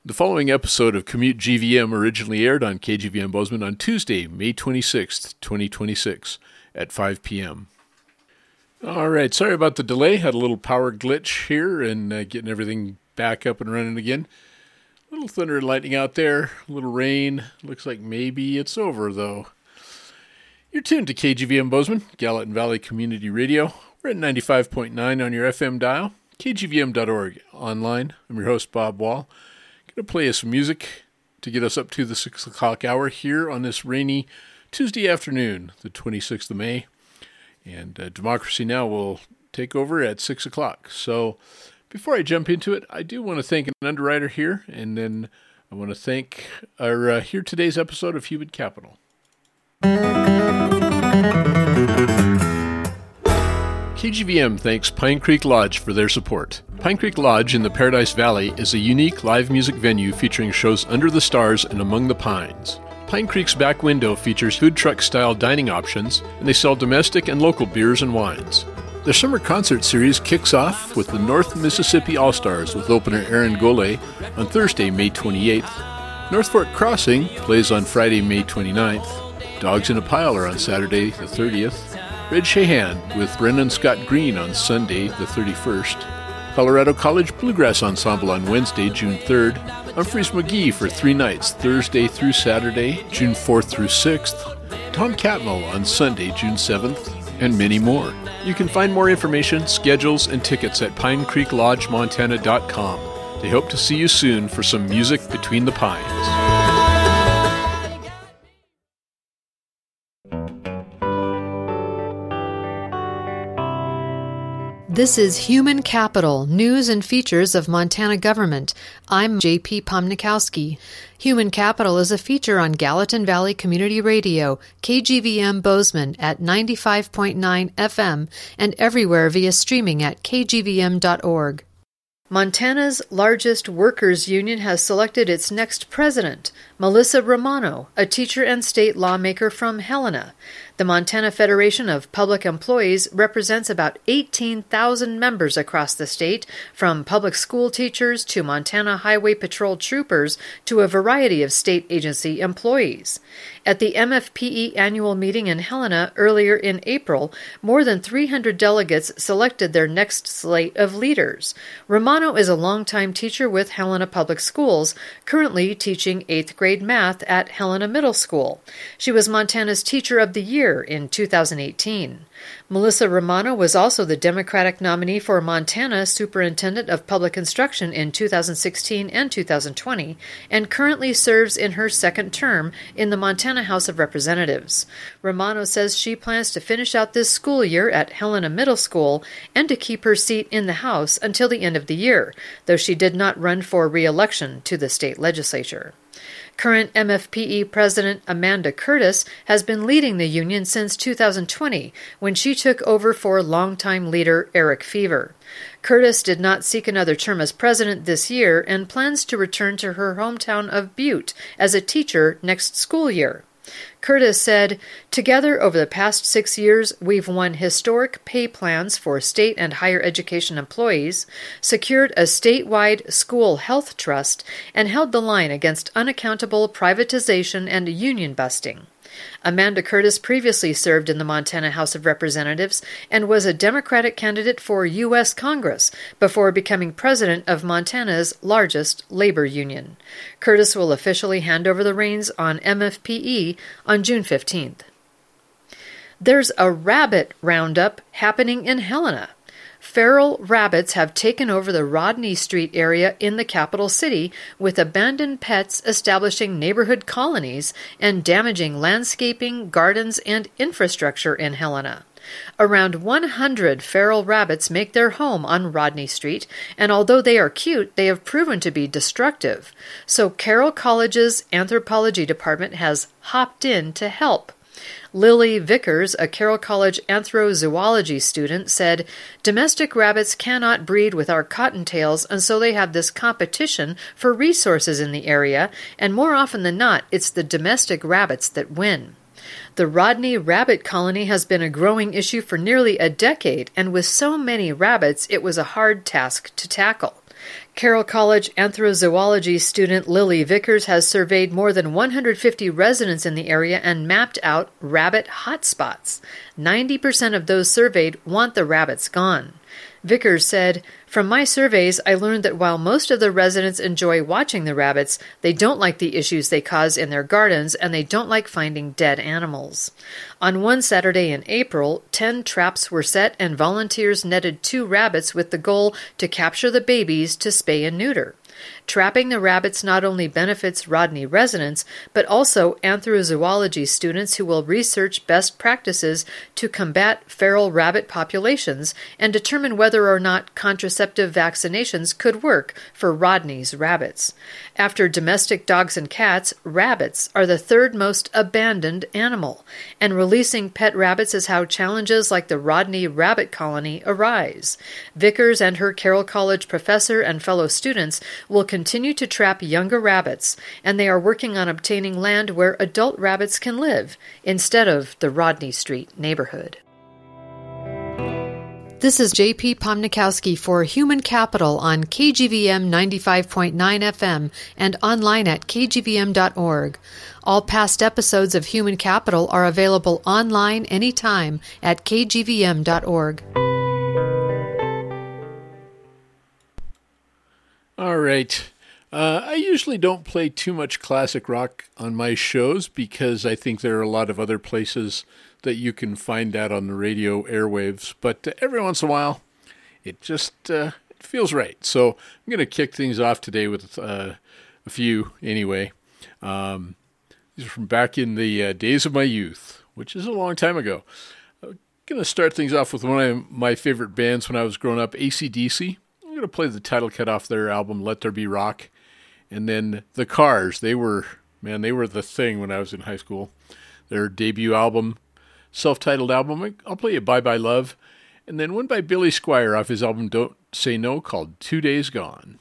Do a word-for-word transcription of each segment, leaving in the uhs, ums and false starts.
The following episode of Commute G V M originally aired on K G V M Bozeman on Tuesday, May twenty-sixth, twenty twenty-six at five p.m. All right, sorry about the delay. Had a little power glitch here and uh, getting everything back up and running again. A little thunder and lightning out there, a little rain. Looks like maybe it's over, though. You're tuned to K G V M Bozeman, Gallatin Valley Community Radio. We're at ninety-five point nine on your F M dial, K G V M dot org online. I'm your host, Bob Wall. Going to play us some music to get us up to the six o'clock hour here on this rainy Tuesday afternoon, the twenty-sixth of May. And uh, Democracy Now! Will take over at six o'clock. So before I jump into it, I do want to thank an underwriter here, and then I want to thank our uh, here today's episode of Human Capital. K G V M thanks Pine Creek Lodge for their support. Pine Creek Lodge in the Paradise Valley is a unique live music venue featuring shows under the stars and among the pines. Pine Creek's back window features food truck-style dining options, and they sell domestic and local beers and wines. Their summer concert series kicks off with the North Mississippi All-Stars with opener Aaron Gole on Thursday, May twenty-eighth. North Fork Crossing plays on Friday, May twenty-ninth. Dogs in a Pile are on Saturday, the thirtieth. Red Shahan with Brennan Scott Green on Sunday, the thirty-first. Colorado College Bluegrass Ensemble on Wednesday, June third. Humphreys McGee for three nights, Thursday through Saturday, June fourth through sixth. Tom Catmull on Sunday, June seventh, and many more. You can find more information, schedules, and tickets at pine creek lodge montana dot com. They hope to see you soon for some music between the pines. This is Human Capital, News and Features of Montana Government. I'm J P Pomnikowski. Human Capital is a feature on Gallatin Valley Community Radio, K G V M Bozeman at ninety-five point nine F M, and everywhere via streaming at k g v m dot org. Montana's largest workers' union has selected its next president, Melissa Romano, a teacher and state lawmaker from Helena. The Montana Federation of Public Employees represents about eighteen thousand members across the state, from public school teachers to Montana Highway Patrol troopers to a variety of state agency employees. At the M F P E annual meeting in Helena earlier in April, more than three hundred delegates selected their next slate of leaders. Romano is a longtime teacher with Helena Public Schools, currently teaching eighth grade math at Helena Middle School. She was Montana's Teacher of the Year in two thousand eighteen. Melissa Romano was also the Democratic nominee for Montana Superintendent of Public Instruction in two thousand sixteen and two thousand twenty, and currently serves in her second term in the Montana House of Representatives. Romano says she plans to finish out this school year at Helena Middle School and to keep her seat in the House until the end of the year, though she did not run for re-election to the state legislature. Current M F P E President Amanda Curtis has been leading the union since two thousand twenty, when she took over for longtime leader Eric Fever. Curtis did not seek another term as president this year and plans to return to her hometown of Butte as a teacher next school year. Curtis said, "Together over the past six years, we've won historic pay plans for state and higher education employees, secured a statewide school health trust, and held the line against unaccountable privatization and union busting." Amanda Curtis previously served in the Montana House of Representatives and was a Democratic candidate for U S Congress before becoming president of Montana's largest labor union. Curtis will officially hand over the reins on M F P E on June fifteenth. There's a rabbit roundup happening in Helena. Feral rabbits have taken over the Rodney Street area in the capital city, with abandoned pets establishing neighborhood colonies and damaging landscaping, gardens, and infrastructure in Helena. Around one hundred feral rabbits make their home on Rodney Street, and although they are cute, they have proven to be destructive. So Carroll College's anthropology department has hopped in to help. Lily Vickers, a Carroll College anthrozoology student, said, "Domestic rabbits cannot breed with our cottontails, and so they have this competition for resources in the area, and more often than not, it's the domestic rabbits that win." The Rodney rabbit colony has been a growing issue for nearly a decade, and with so many rabbits, it was a hard task to tackle. Carroll College anthrozoology student Lily Vickers has surveyed more than one hundred fifty residents in the area and mapped out rabbit hotspots. ninety percent of those surveyed want the rabbits gone. Vickers said, "From my surveys, I learned that while most of the residents enjoy watching the rabbits, they don't like the issues they cause in their gardens, and they don't like finding dead animals." On one Saturday in April, ten traps were set and volunteers netted two rabbits with the goal to capture the babies to spay and neuter. Trapping the rabbits not only benefits Rodney residents, but also anthrozoology students who will research best practices to combat feral rabbit populations and determine whether or not contraceptive vaccinations could work for Rodney's rabbits. After domestic dogs and cats, rabbits are the third most abandoned animal, and releasing pet rabbits is how challenges like the Rodney rabbit colony arise. Vickers and her Carroll College professor and fellow students will continue to trap younger rabbits, and they are working on obtaining land where adult rabbits can live, instead of the Rodney Street neighborhood. This is J P Pomnikowski for Human Capital on K G V M ninety-five point nine F M and online at k g v m dot org. All past episodes of Human Capital are available online anytime at k g v m dot org. All right. Uh, I usually don't play too much classic rock on my shows because I think there are a lot of other places that you can find that on the radio airwaves. But uh, every once in a while, it just uh, it feels right. So I'm going to kick things off today with uh, a few anyway. Um, these are from back in the uh, days of my youth, which is a long time ago. I'm going to start things off with one of my favorite bands when I was growing up, A C D C. I'm going to play the title cut off their album, Let There Be Rock. And then The Cars, they were, man, they were the thing when I was in high school. Their debut album, self-titled album, I'll play you Bye Bye Love. And then one by Billy Squier off his album Don't Say No called Two Days Gone.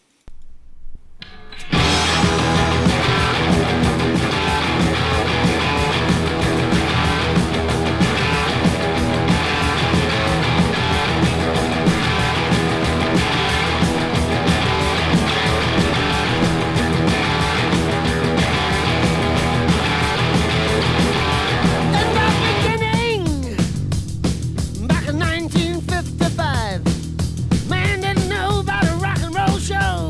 nineteen fifty-five, man didn't know about a rock and roll show.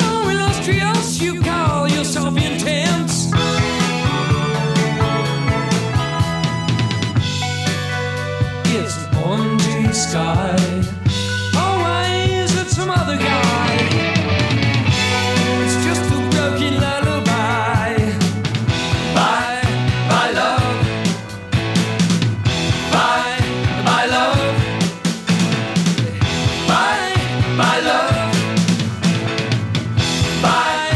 so illustrious, you call yourself intense. It's an orangey sky. Oh, why is it some other guy? It's just a broken lullaby. Bye, bye, love. Bye, bye, love. Bye, bye, love. Bye.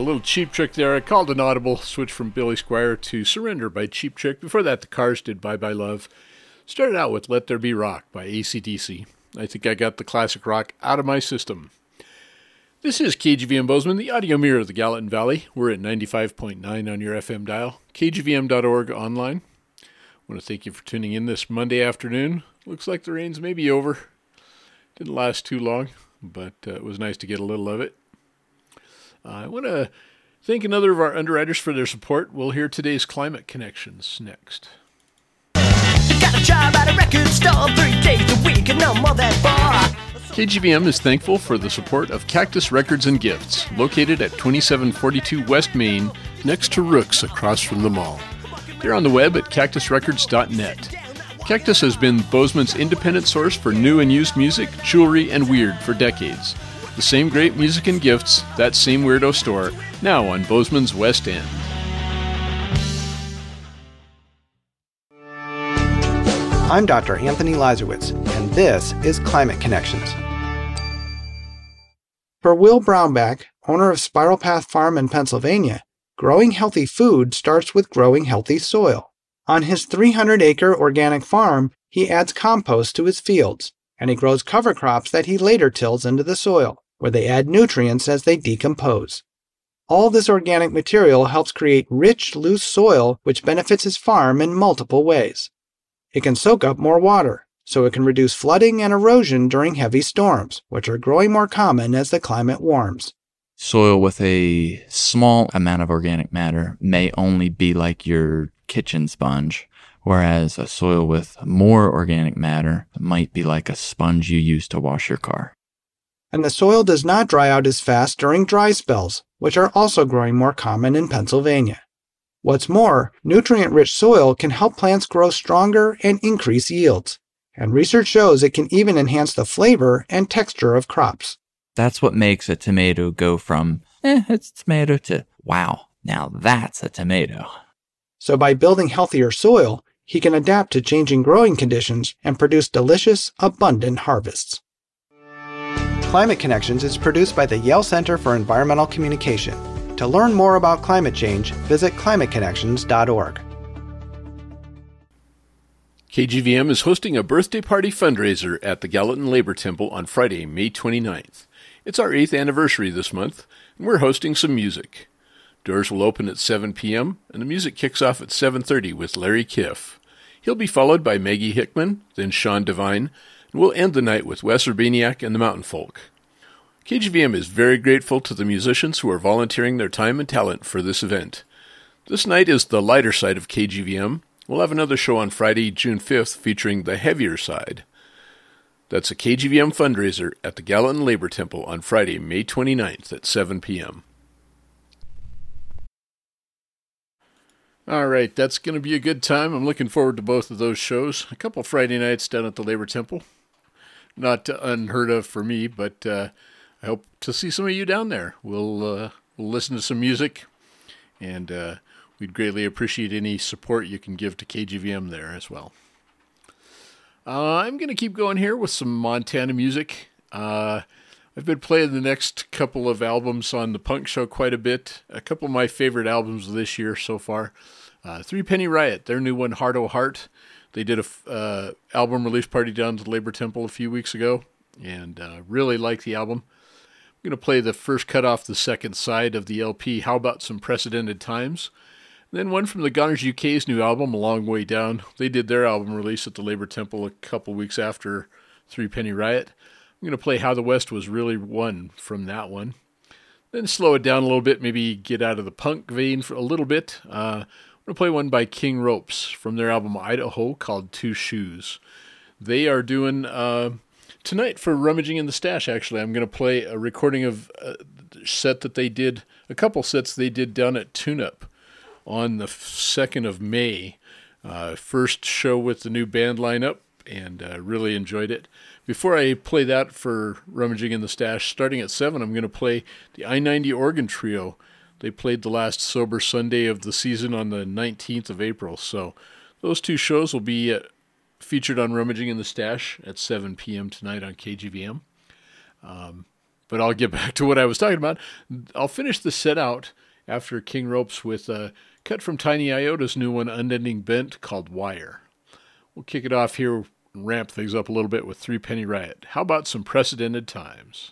little Cheap Trick there. I called an audible, switch from Billy Squier to Surrender by Cheap Trick. Before that, the Cars did Bye Bye Love. Started out with Let There Be Rock by A C D C. I think I got the classic rock out of my system. This is K G V M Bozeman, the audio mirror of the Gallatin Valley. We're at ninety-five point nine on your F M dial, K G V M dot org online. I want to thank you for tuning in this Monday afternoon. Looks like the rains may be over. Didn't last too long, but uh, it was nice to get a little of it. Uh, I want to thank another of our underwriters for their support. We'll hear today's Climate Connections next. You got a job at a record store three days a week and no more than four. K G V M is thankful for the support of Cactus Records and Gifts, located at twenty-seven forty-two West Main, next to Rook's across from the mall. They're on the web at cactus records dot net. Cactus has been Bozeman's independent source for new and used music, jewelry, and weird for decades. The same great music and gifts, that same weirdo store, now on Bozeman's West End. I'm Doctor Anthony Lazarowitz, and this is Climate Connections. For Will Brownback, owner of Spiral Path Farm in Pennsylvania, growing healthy food starts with growing healthy soil. On his three hundred acre organic farm, he adds compost to his fields, and he grows cover crops that he later tills into the soil, where they add nutrients as they decompose. All this organic material helps create rich, loose soil which benefits his farm in multiple ways. It can soak up more water, so it can reduce flooding and erosion during heavy storms, which are growing more common as the climate warms. Soil with a small amount of organic matter may only be like your kitchen sponge, whereas a soil with more organic matter might be like a sponge you use to wash your car. And the soil does not dry out as fast during dry spells, which are also growing more common in Pennsylvania. What's more, nutrient-rich soil can help plants grow stronger and increase yields, and research shows it can even enhance the flavor and texture of crops. That's what makes a tomato go from, eh, it's a tomato to, wow, now that's a tomato. So by building healthier soil, he can adapt to changing growing conditions and produce delicious, abundant harvests. Climate Connections is produced by the Yale Center for Environmental Communication. To learn more about climate change, visit climate connections dot org. K G V M is hosting a birthday party fundraiser at the Gallatin Labor Temple on Friday, May twenty-ninth. It's our eighth anniversary this month, and we're hosting some music. Doors will open at seven p.m., and the music kicks off at seven thirty with Larry Kiff. He'll be followed by Maggie Hickman, then Sean Devine, and we'll end the night with Wes Urbaniak and the Mountain Folk. K G V M is very grateful to the musicians who are volunteering their time and talent for this event. This night is the lighter side of K G V M. We'll have another show on Friday, June fifth, featuring the heavier side. That's a K G V M fundraiser at the Gallatin Labor Temple on Friday, May twenty-ninth at seven p.m. All right, that's going to be a good time. I'm looking forward to both of those shows. A couple Friday nights down at the Labor Temple. Not unheard of for me, but uh, I hope to see some of you down there. We'll, uh, we'll listen to some music, and uh, we'd greatly appreciate any support you can give to K G V M there as well. Uh, I'm going to keep going here with some Montana music. Uh, I've been playing the next couple of albums on the Punk Show quite a bit. A couple of my favorite albums of this year so far. Uh, Three Penny Riot, their new one, Heart O' Heart. They did a uh, album release party down at the Labor Temple a few weeks ago, and uh, really like the album. I'm going to play the first cut off the second side of the L P, How About Some Precedented Times? And then one from the Gunners U K's new album, A Long Way Down. They did their album release at the Labor Temple a couple weeks after Three Penny Riot. I'm going to play How the West Was Really Won from that one. Then slow it down a little bit, maybe get out of the punk vein for a little bit. Uh, I'm going to play one by King Ropes from their album Idaho called Two Shoes. They are doing, uh, tonight for Rummaging in the Stash, actually, I'm going to play a recording of a set that they did, a couple sets they did down at Tune Up on the second of May. Uh, first show with the new band lineup, and uh, really enjoyed it. Before I play that for Rummaging in the Stash, starting at seven, I'm going to play the I ninety Organ Trio. They played the last Sober Sunday of the season on the nineteenth of April. So those two shows will be uh, featured on Rummaging in the Stash at seven p.m. tonight on K G V M. Um, But I'll get back to what I was talking about. I'll finish the set out after King Ropes with a cut from Tiny Iota's new one, Unending Bent, called Wire. We'll kick it off here and ramp things up a little bit with Three Penny Riot. How about some Precedented Times?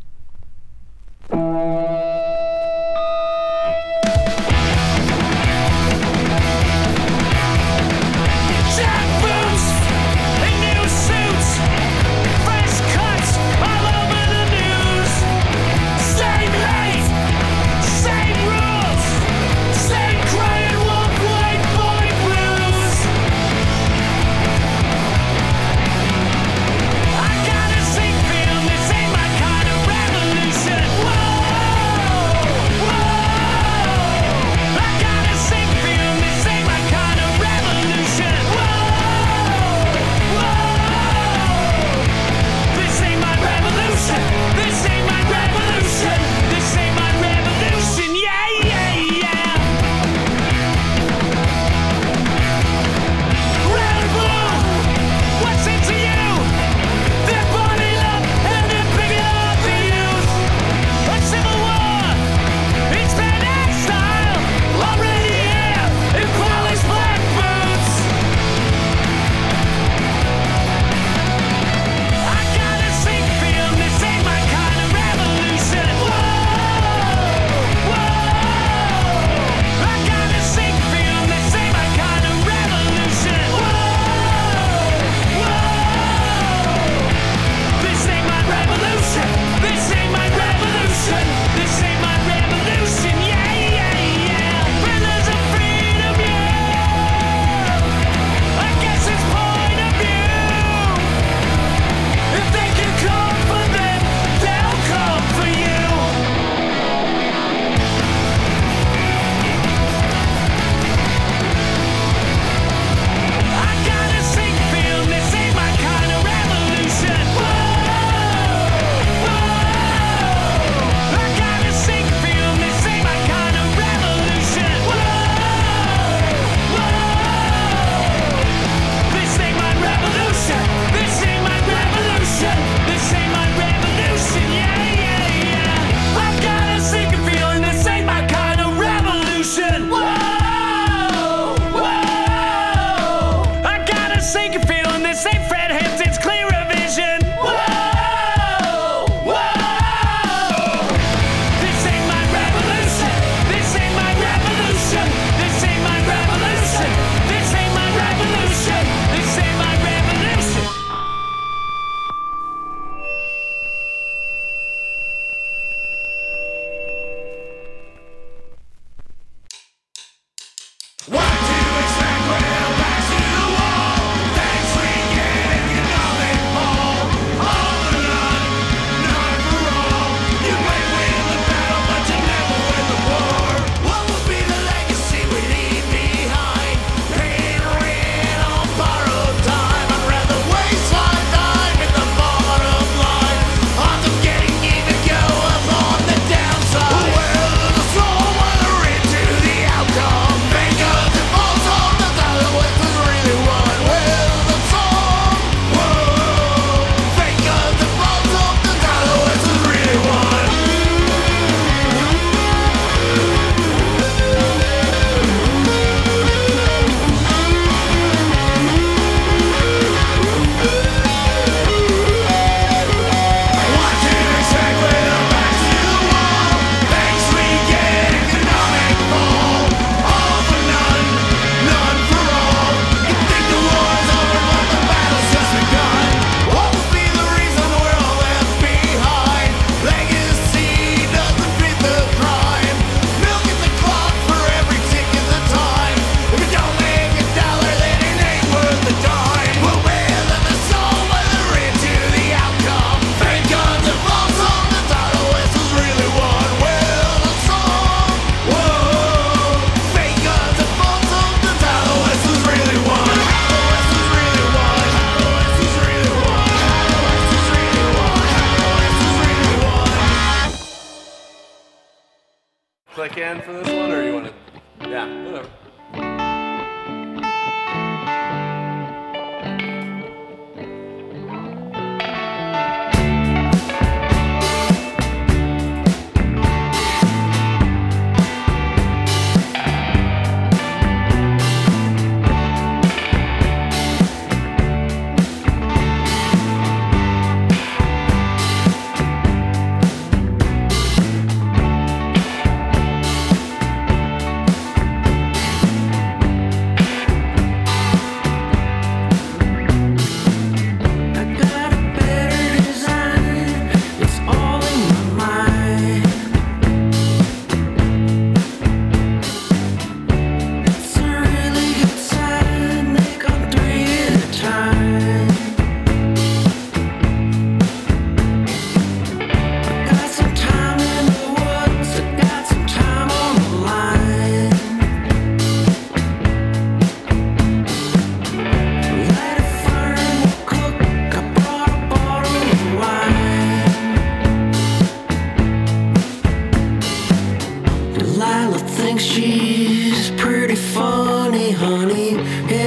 Click in for this one, or you want to? Yeah, whatever.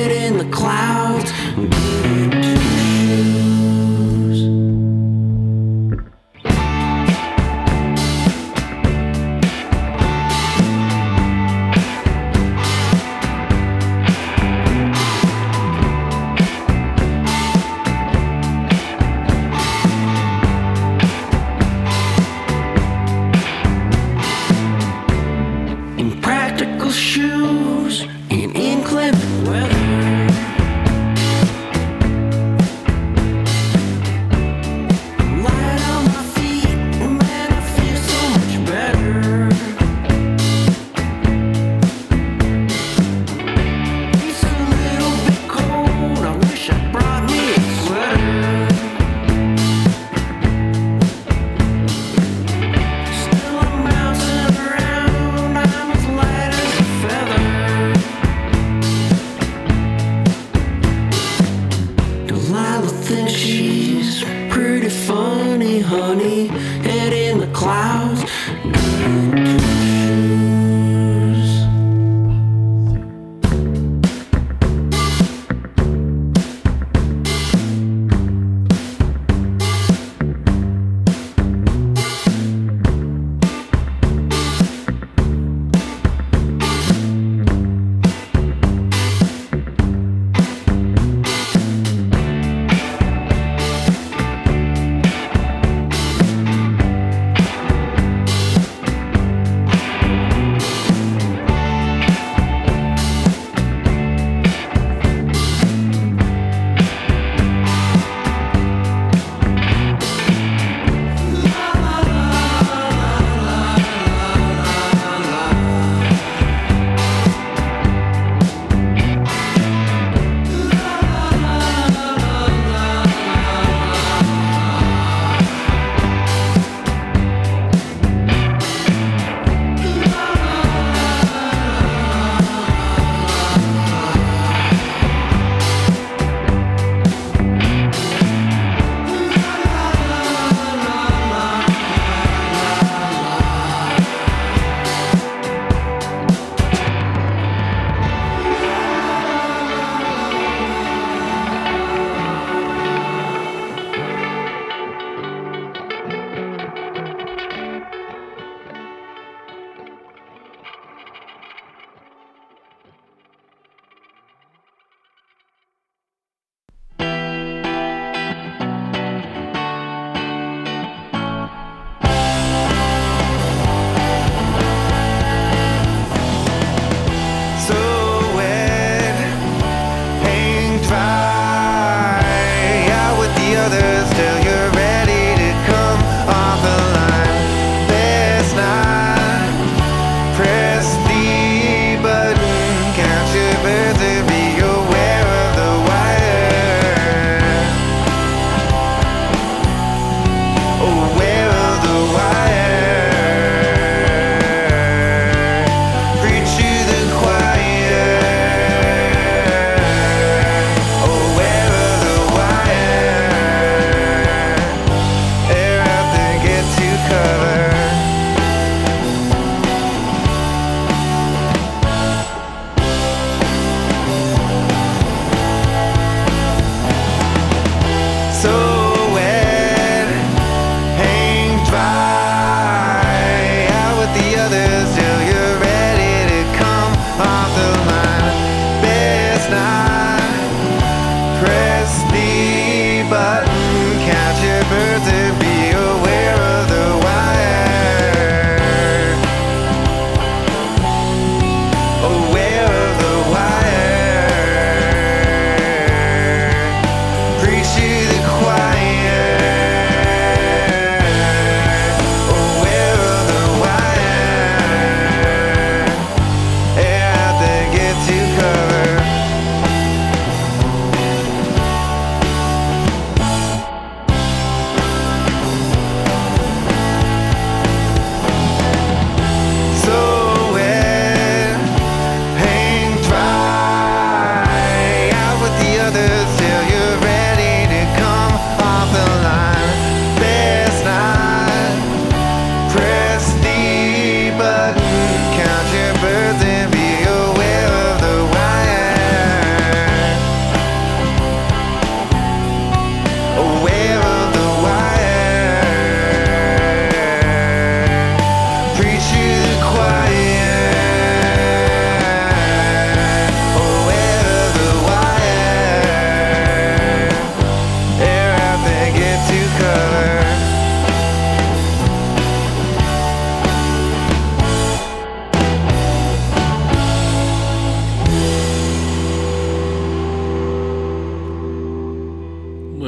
it in the clouds, get into shoes. Impractical shoes in inclement weather.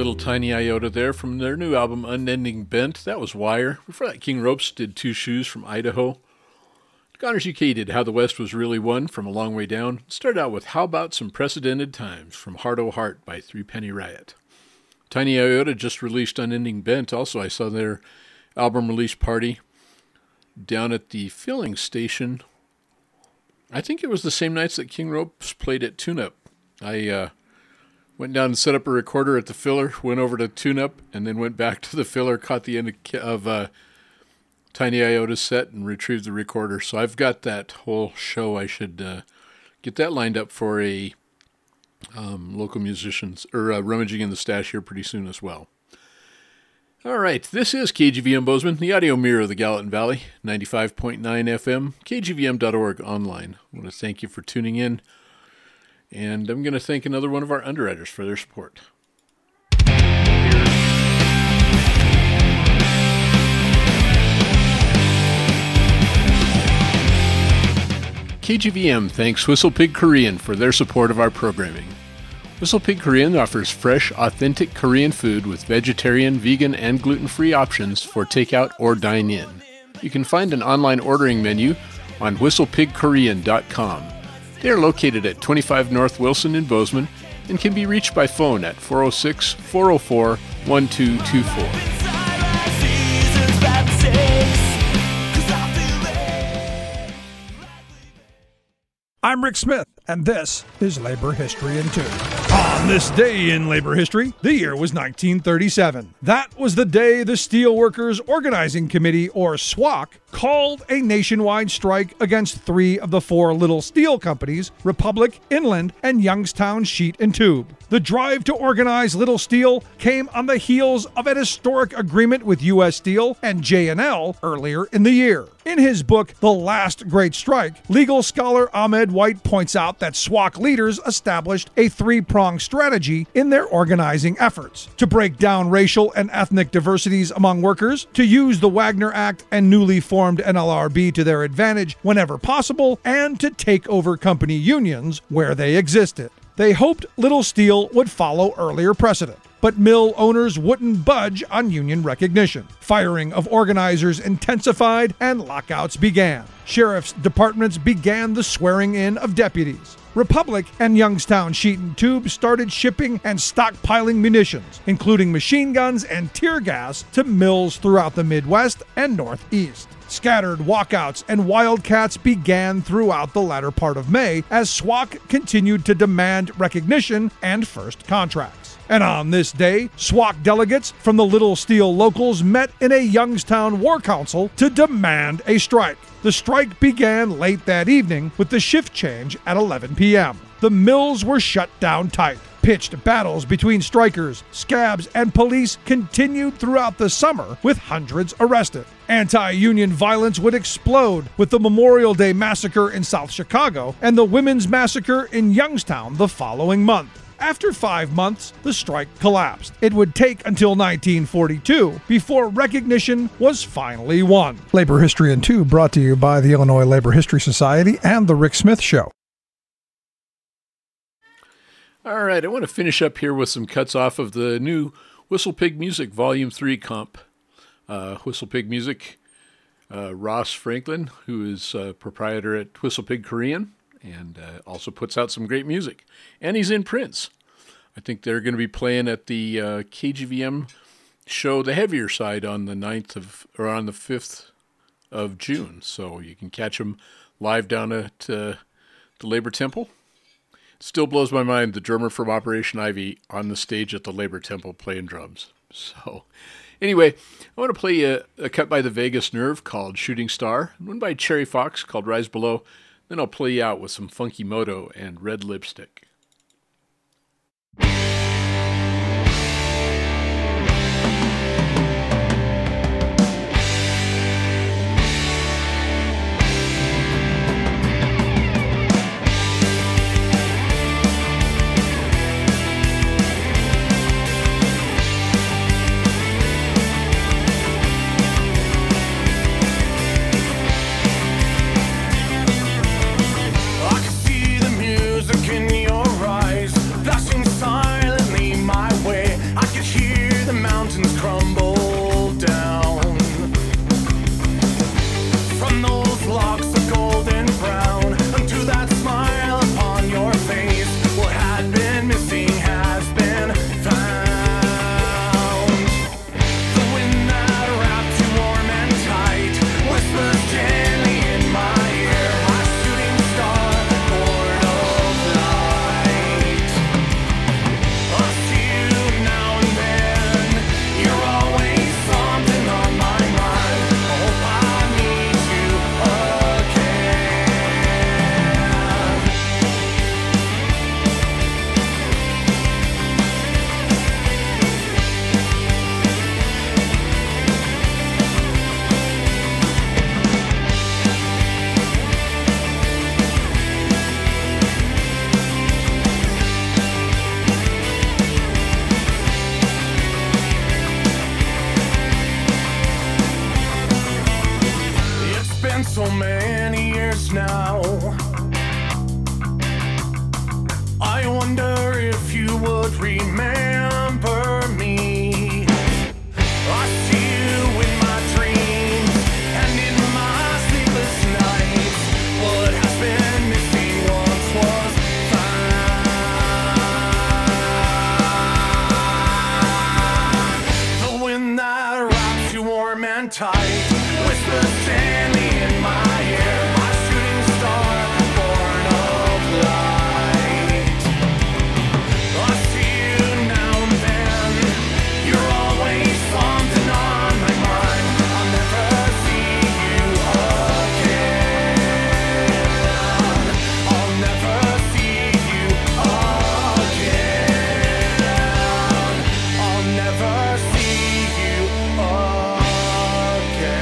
little Tiny Iota there from their new album Unending Bent. That was Wire. Before that, King Ropes did Two Shoes from Idaho. Goners U K did How the West Was Really Won from A Long Way Down. Started out with How About Some Precedented Times from Heart O' Heart by Three Penny Riot. Tiny Iota just released Unending Bent. Also, I saw their album release party down at the filling station. I think it was the same nights that King Ropes played at Tune Up. I uh, went down and set up a recorder at the filler, went over to Tune Up, and then went back to the filler, caught the end of, of uh, Tiny Iota's set, and retrieved the recorder. So I've got that whole show. I should uh, get that lined up for a um, local musicians, or uh, rummaging in the stash here pretty soon as well. All right, this is K G V M Bozeman, the audio mirror of the Gallatin Valley, ninety-five point nine F M, K G V M dot org online. I want to thank you for tuning in, and I'm going to thank another one of our underwriters for their support. K G V M thanks Whistle Pig Korean for their support of our programming. Whistle Pig Korean offers fresh, authentic Korean food with vegetarian, vegan, and gluten-free options for takeout or dine-in. You can find an online ordering menu on whistle pig korean dot com. They are located at twenty-five North Wilson in Bozeman and can be reached by phone at four oh six, four oh four, one two two four. I'm Rick Smith, and this is Labor History in Two. On this day in labor history, the year was nineteen thirty-seven. That was the day the Steelworkers Organizing Committee, or S W O C, called a nationwide strike against three of the four little steel companies, Republic, Inland, and Youngstown Sheet and Tube. The drive to organize Little Steel came on the heels of an historic agreement with U S Steel and J and L earlier in the year. In his book, The Last Great Strike, legal scholar Ahmed White points out that S W O C leaders established a three-pronged strategy in their organizing efforts: to break down racial and ethnic diversities among workers, to use the Wagner Act and newly formed N L R B to their advantage whenever possible, and to take over company unions where they existed. They hoped Little Steel would follow earlier precedent, but mill owners wouldn't budge on union recognition. Firing of organizers intensified and lockouts began. Sheriff's departments began the swearing in of deputies. Republic and Youngstown Sheet and Tube started shipping and stockpiling munitions, including machine guns and tear gas, to mills throughout the Midwest and Northeast. Scattered walkouts and wildcats began throughout the latter part of May as S W O C continued to demand recognition and first contracts. And on this day, S W O C delegates from the Little Steel locals met in a Youngstown War Council to demand a strike. The strike began late that evening with the shift change at eleven p.m. The mills were shut down tight. Pitched battles between strikers, scabs, and police continued throughout the summer, with hundreds arrested. Anti-union violence would explode with the Memorial Day Massacre in South Chicago and the Women's Massacre in Youngstown the following month. After five months, the strike collapsed. It would take until nineteen forty-two before recognition was finally won. Labor History in Two brought to you by the Illinois Labor History Society and The Rick Smith Show. All right, I want to finish up here with some cuts off of the new Whistle Pig Music Volume three comp. Uh, Whistle Pig Music, uh, Ross Franklin, who is uh, proprietor at Whistle Pig Korean, and uh, also puts out some great music. And he's in Prince. I think they're going to be playing at the uh, K G V M show, the heavier side, on the ninth of, or on the fifth of June. So you can catch them live down at uh, the Labor Temple. Still blows my mind, the drummer from Operation Ivy on the stage at the Labor Temple playing drums. So anyway, I want to play a, a cut by the Vegas Nerve called Shooting Star, and one by Cherry Fox called Rise Below. Then I'll play you out with some Funky Moto and Red Lipstick. I can see the music in your you would remember me. I see you in my dreams and in my sleepless nights. What has been missing once was fine. The wind that wraps you warm and tight whispers gently in my ear, my shooting star born of light. I see you now and then, you're always something on my mind. I'll never see you again. I'll never see you again. I'll never see you again.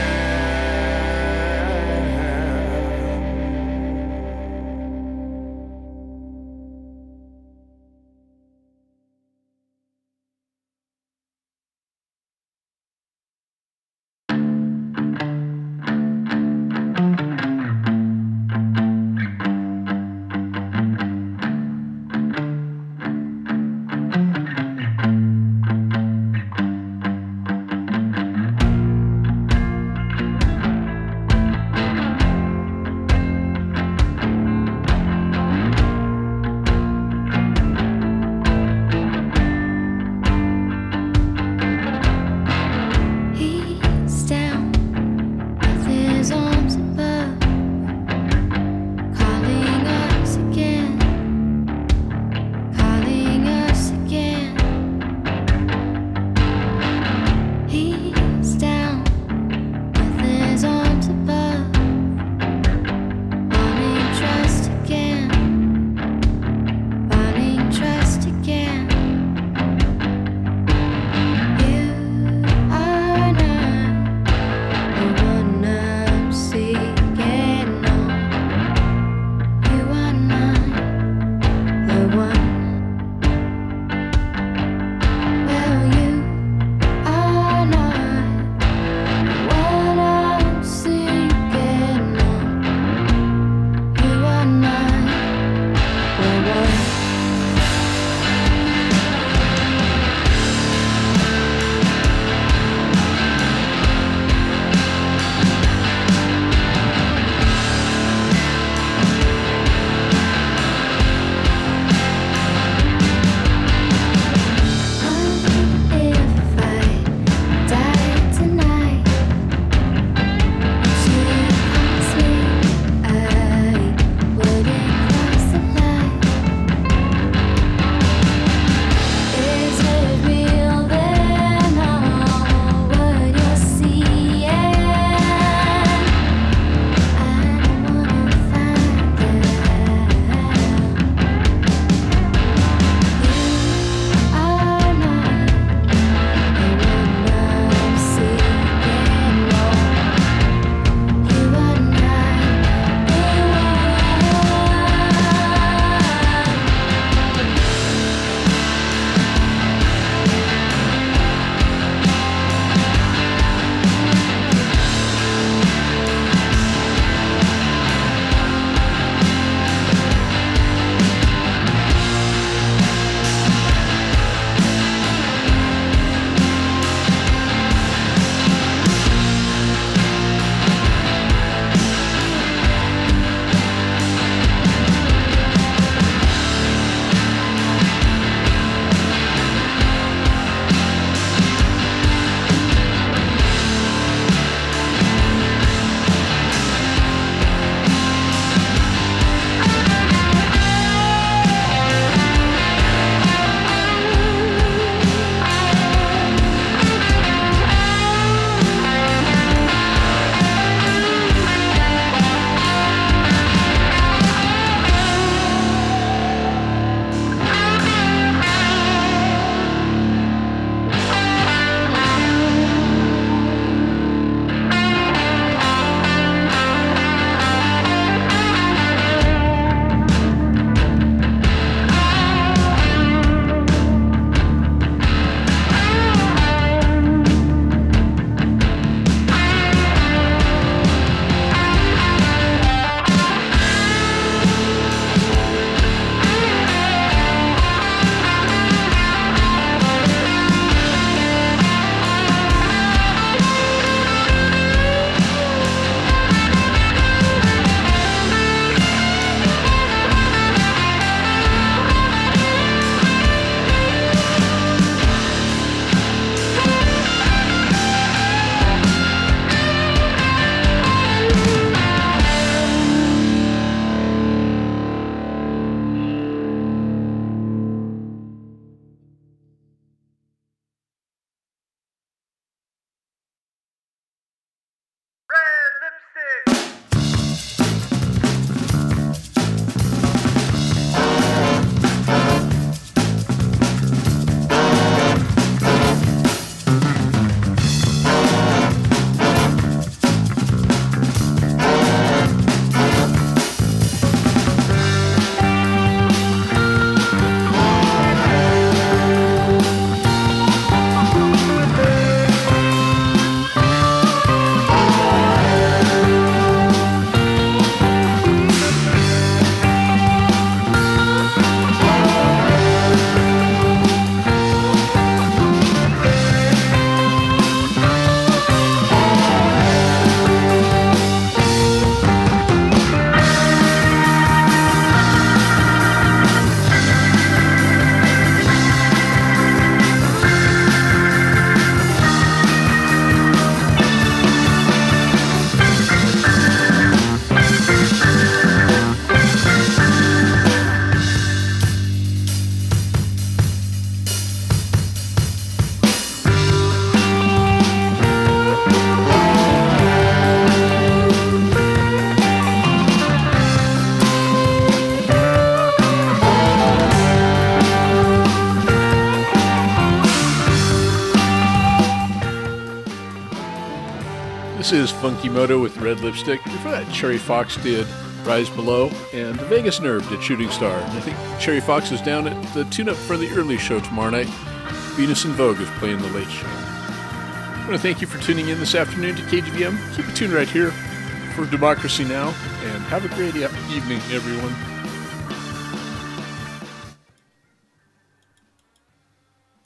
This is Funky Moto with Red Lipstick. Before that, Cherry Fox did Rise Below, and the Vegas Nerve did Shooting Star. And I think Cherry Fox is down at the tune-up for the early show tomorrow night. Venus in Vogue is playing the late show. I want to thank you for tuning in this afternoon to K G V M. Keep it tuned right here for Democracy Now! And have a great evening, everyone.